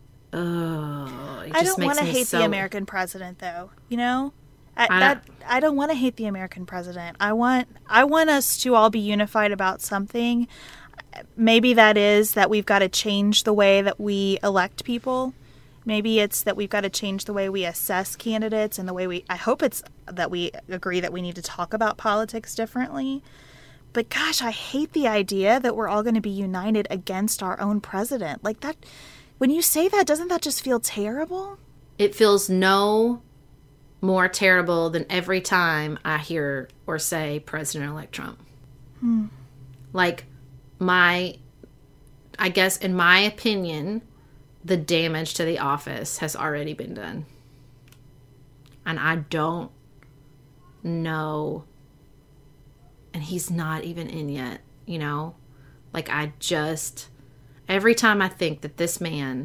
oh, it just I don't want to hate so... the American president, though. You know, I, I that I don't want to hate the American president. I want I want us to all be unified about something. Maybe that is that we've got to change the way that we elect people. Maybe it's that we've got to change the way we assess candidates and the way we. I hope it's that we agree that we need to talk about politics differently. But gosh, I hate the idea that we're all going to be united against our own president. Like that. When you say that, doesn't that just feel terrible? It feels no more terrible than every time I hear or say President-elect Trump. Hmm. Like, my, I guess, in my opinion, the damage to the office has already been done. And I don't know, and he's not even in yet, you know? Like, I just... Every time I think that this man,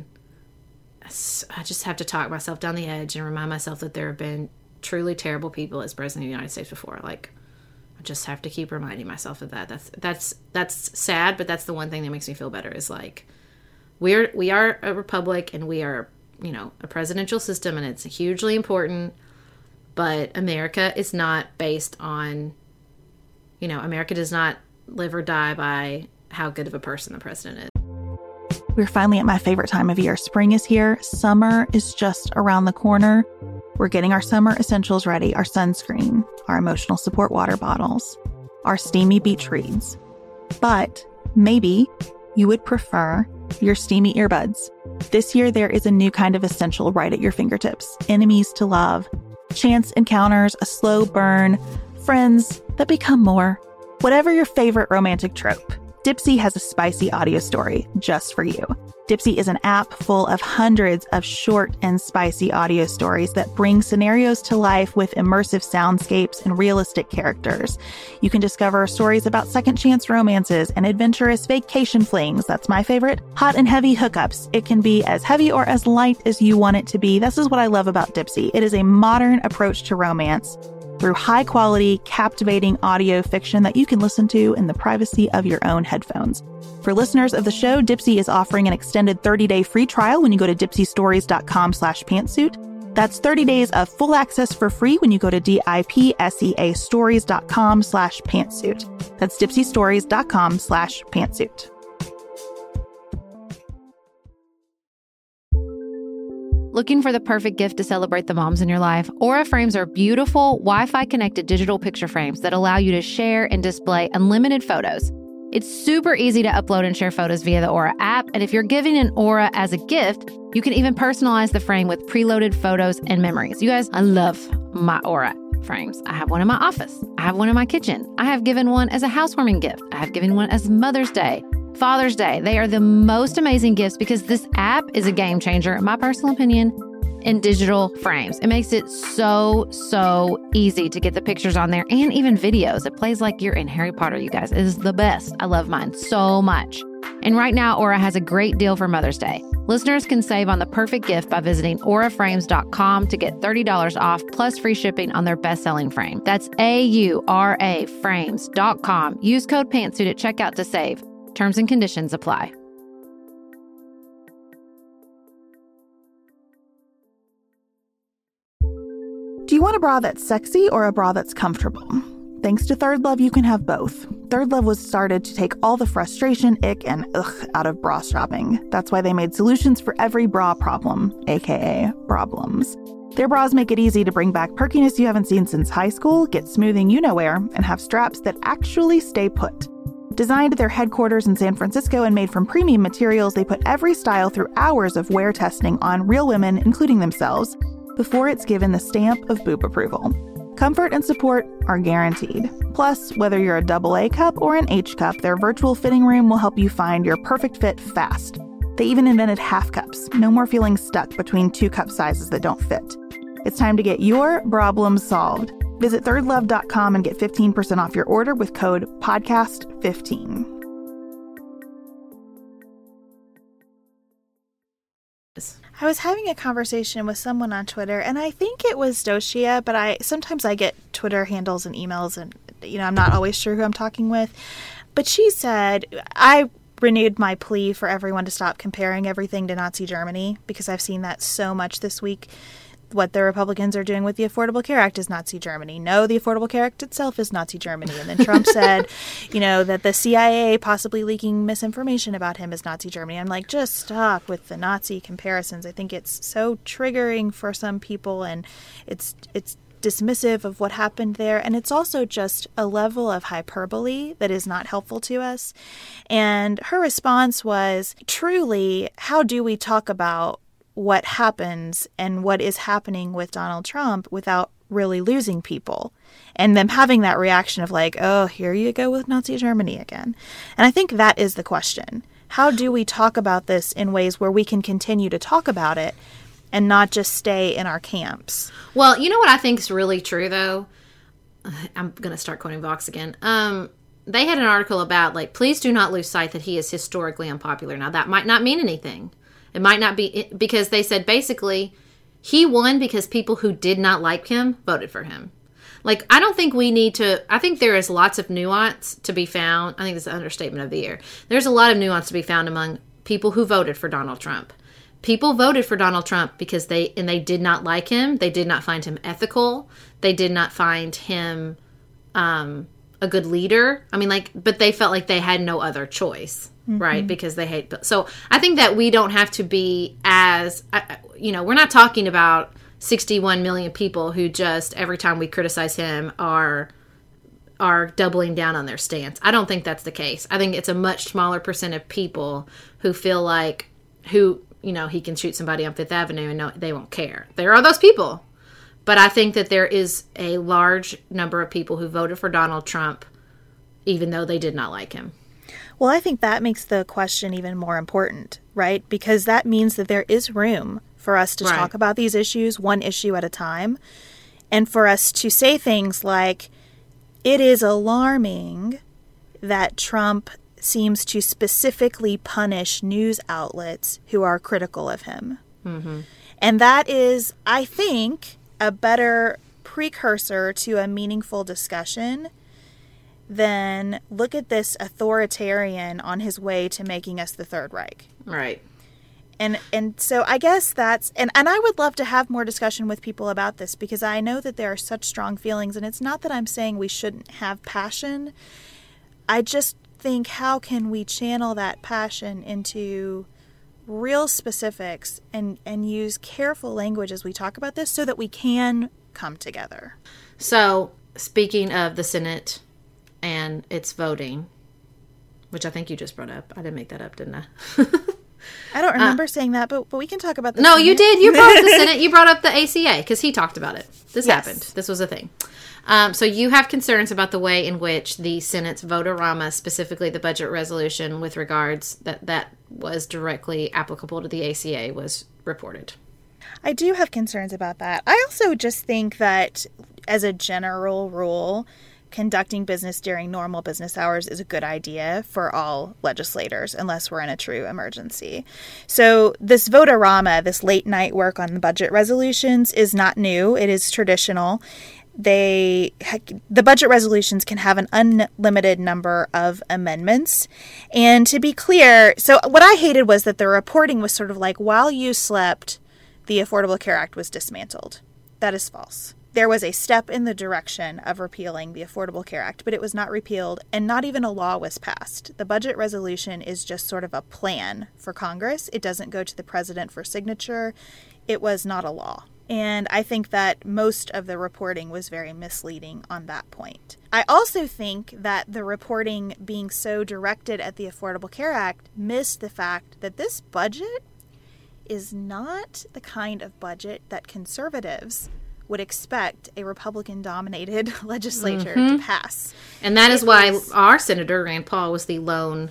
I just have to talk myself down the edge and remind myself that there have been truly terrible people as president of the United States before. Like, I just have to keep reminding myself of that. That's that's that's sad, but that's the one thing that makes me feel better is like, we're we are a republic and we are, you know, a presidential system, and it's hugely important. But America is not based on, you know, America does not live or die by how good of a person the president is. We're finally at my favorite time of year. Spring is here. Summer is just around the corner. We're getting our summer essentials ready. Our sunscreen, our emotional support water bottles, our steamy beach reads. But maybe you would prefer your steamy earbuds. This year, there is a new kind of essential right at your fingertips. Enemies to love. Chance encounters, a slow burn. Friends that become more. Whatever your favorite romantic trope, Dipsea has a spicy audio story just for you. Dipsea is an app full of hundreds of short and spicy audio stories that bring scenarios to life with immersive soundscapes and realistic characters. You can discover stories about second chance romances and adventurous vacation flings. That's my favorite. Hot and heavy hookups. It can be as heavy or as light as you want it to be. This is what I love about Dipsea. It is a modern approach to romance through high-quality, captivating audio fiction that you can listen to in the privacy of your own headphones. For listeners of the show, Dipsea is offering an extended thirty-day free trial when you go to dipseastories.com slash pantsuit. That's thirty days of full access for free when you go to dipseastories.com slash pantsuit. That's dipseastories.com slash pantsuit. Looking for the perfect gift to celebrate the moms in your life? Aura frames are beautiful, Wi-Fi connected digital picture frames that allow you to share and display unlimited photos. It's super easy to upload and share photos via the Aura app, and if you're giving an Aura as a gift, you can even personalize the frame with preloaded photos and memories. You guys, I love my Aura frames. I have one in my office. I have one in my kitchen. I have given one as a housewarming gift. I have given one as Mother's Day, Father's Day. They are the most amazing gifts because this app is a game changer, in my personal opinion, in digital frames. It makes it so, so easy to get the pictures on there and even videos. It plays like you're in Harry Potter, you guys. It is the best. I love mine so much. And right now, Aura has a great deal for Mother's Day. Listeners can save on the perfect gift by visiting aura frames dot com to get thirty dollars off plus free shipping on their best-selling frame. That's A U R A frames dot com. Use code PANTSUIT at checkout to save. Terms and conditions apply. Do you want a bra that's sexy or a bra that's comfortable? Thanks to Third Love, you can have both. Third Love was started to take all the frustration, ick, and ugh out of bra shopping. That's why they made solutions for every bra problem, aka problems. Their bras make it easy to bring back perkiness you haven't seen since high school, get smoothing you-know-where, and have straps that actually stay put. Designed at their headquarters in San Francisco and made from premium materials, they put every style through hours of wear testing on real women, including themselves, before it's given the stamp of boob approval. Comfort and support are guaranteed. Plus, whether you're a double A cup or an H cup, their virtual fitting room will help you find your perfect fit fast. They even invented half cups. No more feeling stuck between two cup sizes that don't fit. It's time to get your problem solved. Visit third love dot com and get fifteen percent off your order with code podcast fifteen. I was having a conversation with someone on Twitter, and I think it was Doshia, but I sometimes I get Twitter handles and emails, and you know I'm not always sure who I'm talking with. But she said, I renewed my plea for everyone to stop comparing everything to Nazi Germany, because I've seen that so much this week. What the Republicans are doing with the Affordable Care Act is Nazi Germany. No, the Affordable Care Act itself is Nazi Germany. And then Trump said, you know, that the C I A possibly leaking misinformation about him is Nazi Germany. I'm like, just stop with the Nazi comparisons. I think it's so triggering for some people, and it's it's dismissive of what happened there. And it's also just a level of hyperbole that is not helpful to us. And her response was, truly, how do we talk about what happens and what is happening with Donald Trump without really losing people, and them having that reaction of like, oh, here you go with Nazi Germany again. And I think that is the question. How do we talk about this in ways where we can continue to talk about it and not just stay in our camps? Well, you know what I think is really true, though? I'm going to start quoting Vox again. Um, they had an article about, like, please do not lose sight that he is historically unpopular. Now, that might not mean anything. It might not be, because they said basically he won because people who did not like him voted for him. Like, I don't think we need to, I think there is lots of nuance to be found. I think it's an understatement of the year. There's a lot of nuance to be found among people who voted for Donald Trump. People voted for Donald Trump because they, and they did not like him. They did not find him ethical. They did not find him um, a good leader. I mean, like, but they felt like they had no other choice. Mm-hmm. Right, because they hate. So I think that we don't have to be as, you know, we're not talking about sixty-one million people who just every time we criticize him are are doubling down on their stance. I don't think that's the case. I think it's a much smaller percent of people who feel like, who, you know, he can shoot somebody on Fifth Avenue and no, they won't care. There are those people. But I think that there is a large number of people who voted for Donald Trump even though they did not like him. Well, I think that makes the question even more important, right? Because that means that there is room for us to right. talk about these issues one issue at a time, and for us to say things like, it is alarming that Trump seems to specifically punish news outlets who are critical of him. Mm-hmm. And that is, I think, a better precursor to a meaningful discussion then look at this authoritarian on his way to making us the Third Reich. Right. And and so I guess that's, and, and I would love to have more discussion with people about this, because I know that there are such strong feelings, and it's not that I'm saying we shouldn't have passion. I just think, how can we channel that passion into real specifics and, and use careful language as we talk about this so that we can come together? So, speaking of the Senate and its voting, which I think you just brought up. I didn't make that up, didn't I? I don't remember uh, saying that, but but we can talk about this. No, you did. You brought up the Senate. You brought up the A C A because he talked about it. This yes. happened. This was a thing. Um, so you have concerns about the way in which the Senate's vote-a-rama, specifically the budget resolution with regards that that was directly applicable to the A C A, was reported. I do have concerns about that. I also just think that, as a general rule, conducting business during normal business hours is a good idea for all legislators, unless we're in a true emergency. So this vote-a-rama, this late night work on the budget resolutions, is not new. It is traditional. They, the budget resolutions can have an unlimited number of amendments. And to be clear, so what I hated was that the reporting was sort of like, while you slept, the Affordable Care Act was dismantled. That is false. There was a step in the direction of repealing the Affordable Care Act, but it was not repealed, and not even a law was passed. The budget resolution is just sort of a plan for Congress. It doesn't go to the president for signature. It was not a law. And I think that most of the reporting was very misleading on that point. I also think that the reporting being so directed at the Affordable Care Act missed the fact that this budget is not the kind of budget that conservatives would expect a Republican-dominated legislature mm-hmm. to pass. And that is it why is, our Senator Rand Paul was the lone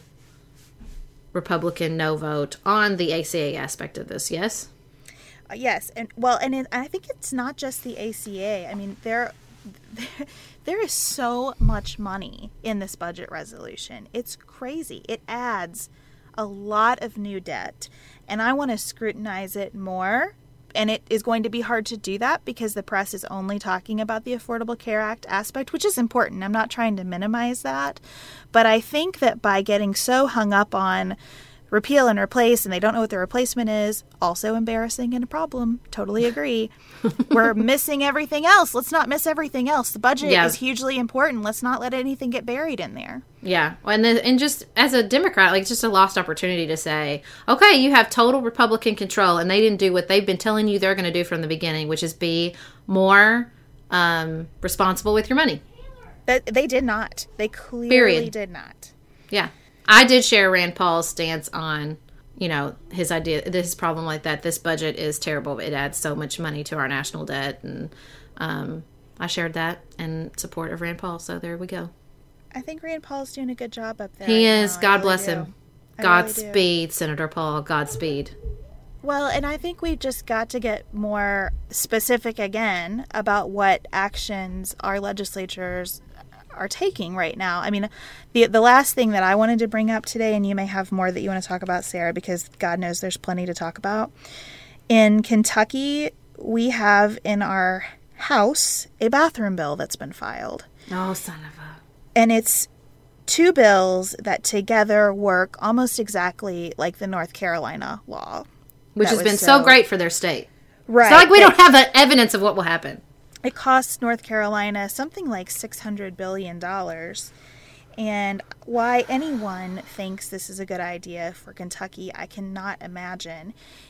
Republican no vote on the A C A aspect of this, yes? Uh, yes, and well, and it, I think it's not just the A C A. I mean, there, there, there is so much money in this budget resolution. It's crazy. It adds a lot of new debt, and I want to scrutinize it more. And it is going to be hard to do that because the press is only talking about the Affordable Care Act aspect, which is important. I'm not trying to minimize that. But I think that by getting so hung up on repeal and replace, and they don't know what the replacement is, also embarrassing and a problem. Totally agree. We're missing everything else. Let's not miss everything else. The budget yeah. is hugely important. Let's not let anything get buried in there. Yeah. And then, and just as a Democrat, like, it's just a lost opportunity to say, okay, you have total Republican control, and they didn't do what they've been telling you they're going to do from the beginning, which is be more um, responsible with your money. But they did not. They clearly Period. did not. Yeah. I did share Rand Paul's stance on, you know, his idea, this problem like that. This budget is terrible. It adds so much money to our national debt. And um, I shared that in support of Rand Paul. So there we go. I think Rand Paul's doing a good job up there. He right is. Now. God really bless do. him. I Godspeed, really Senator Paul. Godspeed. Well, and I think we just got to get more specific again about what actions our legislatures are taking right now. I mean, the the last thing that I wanted to bring up today, and you may have more that you want to talk about, Sarah, because God knows there's plenty to talk about. In Kentucky, we have in our House a bathroom bill that's been filed. Oh, son of a... And it's two bills that together work almost exactly like the North Carolina law. Which has been so, so great for their state. Right. It's not like we don't have the evidence of what will happen. It costs North Carolina something like six hundred billion dollars. And why anyone thinks this is a good idea for Kentucky, I cannot imagine.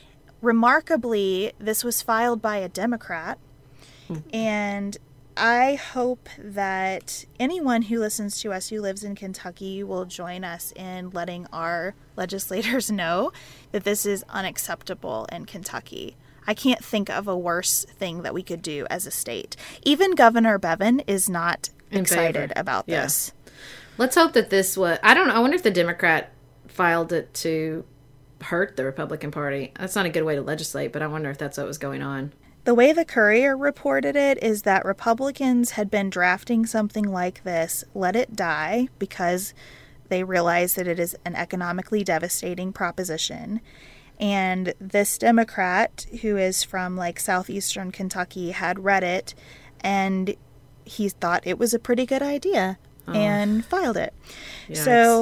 Remarkably, this was filed by a Democrat. Hmm. And I hope that anyone who listens to us who lives in Kentucky will join us in letting our legislators know that this is unacceptable in Kentucky. I can't think of a worse thing that we could do as a state. Even Governor Bevin is not in excited favor. about yeah. this. Let's hope that this was... I don't know. I wonder if the Democrat filed it to hurt the Republican Party. That's not a good way to legislate, but I wonder if that's what was going on. The way the Courier reported it is that Republicans had been drafting something like this, let it die, because they realize that it is an economically devastating proposition. And this Democrat, who is from like southeastern Kentucky, had read it, and he thought it was a pretty good idea oh. and filed it. Yikes. So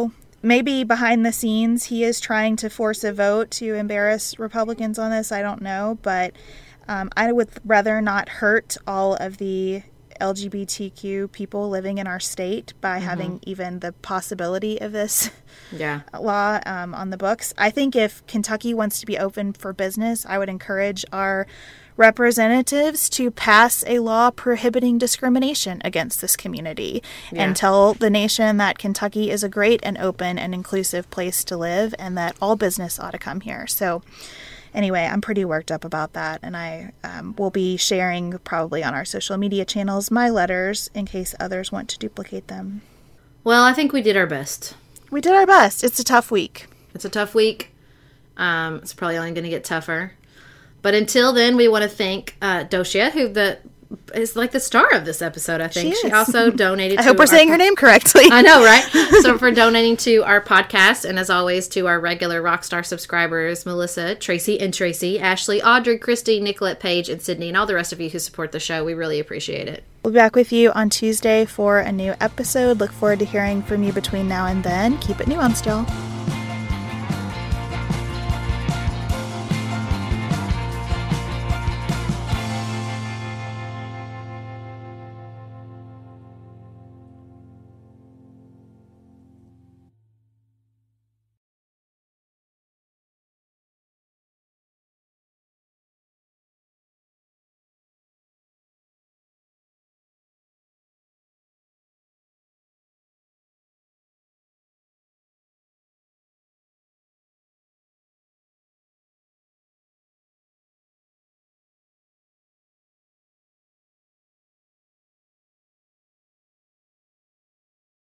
maybe behind the scenes he is trying to force a vote to embarrass Republicans on this. I don't know, but um, I would rather not hurt all of the L G B T Q people living in our state by mm-hmm. having even the possibility of this yeah. law um, on the books. I think if Kentucky wants to be open for business, I would encourage our representatives to pass a law prohibiting discrimination against this community yeah. and tell the nation that Kentucky is a great and open and inclusive place to live and that all business ought to come here. So anyway, I'm pretty worked up about that, and I um, will be sharing probably on our social media channels my letters in case others want to duplicate them. Well, I think we did our best. We did our best. It's a tough week. It's a tough week. Um, it's probably only going to get tougher. But until then, we want to thank uh, Doshia, who the is like the star of this episode, I think. She, she also donated I to hope we're saying po- her name correctly. I know, right? So for donating to our podcast, and as always, to our regular Rockstar subscribers, Melissa, Tracy, and Tracy, Ashley, Audrey, Christy, Nicolette, Paige, and Sydney, and all the rest of you who support the show. We really appreciate it. We'll be back with you on Tuesday for a new episode. Look forward to hearing from you between now and then. Keep it nuanced, y'all.